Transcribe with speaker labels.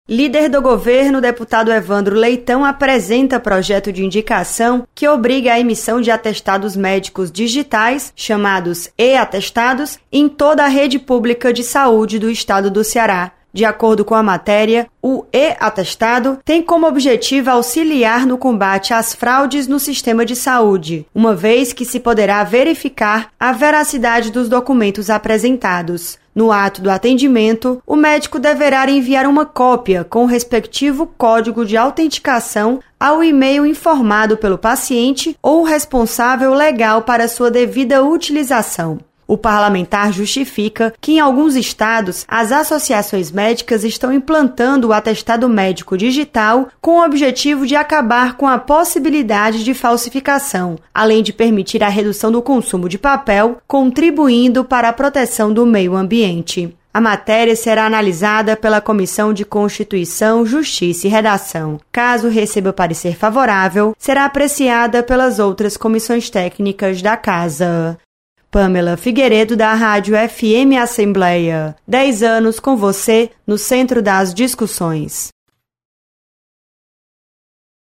Speaker 1: Líder do governo, deputado Evandro Leitão, apresenta projeto de indicação que obriga a emissão de atestados médicos digitais, chamados e-atestados, em toda a rede pública de saúde do estado do Ceará. De acordo com a matéria, o e-atestado tem como objetivo auxiliar no combate às fraudes no sistema de saúde, uma vez que se poderá verificar a veracidade dos documentos apresentados. No ato do atendimento, o médico deverá enviar uma cópia com o respectivo código de autenticação ao e-mail informado pelo paciente ou responsável legal para sua devida utilização. O parlamentar justifica que, em alguns estados, as associações médicas estão implantando o atestado médico digital com o objetivo de acabar com a possibilidade de falsificação, além de permitir a redução do consumo de papel, contribuindo para a proteção do meio ambiente. A matéria será analisada pela Comissão de Constituição, Justiça e Redação. Caso receba parecer favorável, será apreciada pelas outras comissões técnicas da Casa. Pamela Figueiredo, da Rádio FM Assembleia. 10 anos com você no centro das discussões.